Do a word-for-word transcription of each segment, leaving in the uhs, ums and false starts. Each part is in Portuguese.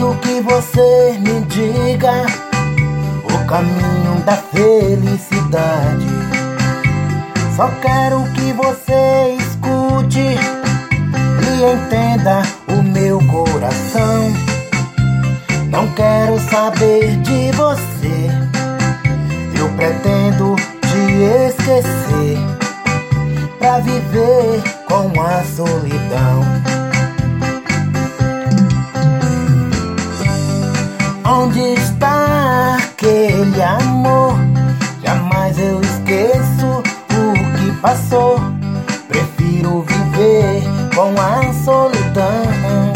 preciso que você me diga o caminho da felicidade. Só quero que você escute e entenda o meu coração. Não quero saber de você, eu pretendo te esquecer pra viver com a solidão. Onde está aquele amor? Jamais eu esqueço o que passou. Prefiro viver com a solidão.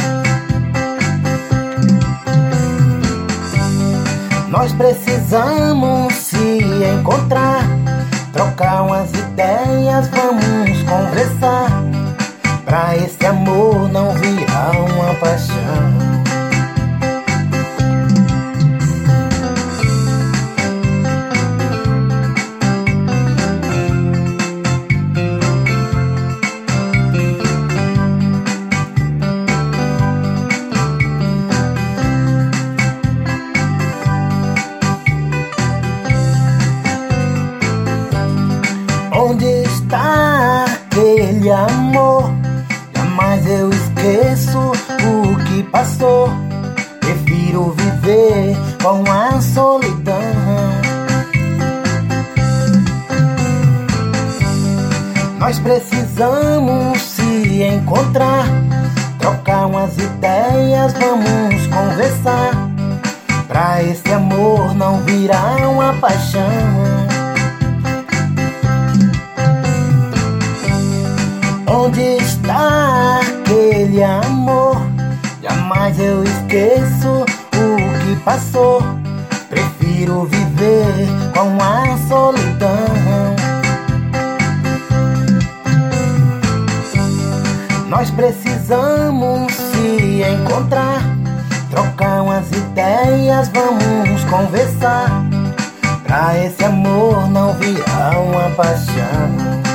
Nós precisamos se encontrar, trocar umas ideias, vamos conversar, pra esse amor não virar uma paixão. Onde está aquele amor? Jamais eu esqueço o que passou. Prefiro viver com a solidão. Nós precisamos se encontrar, trocar umas ideias, vamos conversar, pra esse amor não virar uma paixão. Onde está aquele amor? Jamais eu esqueço o que passou. Prefiro viver com a solidão. Nós precisamos se encontrar, trocar umas ideias, vamos conversar, pra esse amor não virar uma paixão.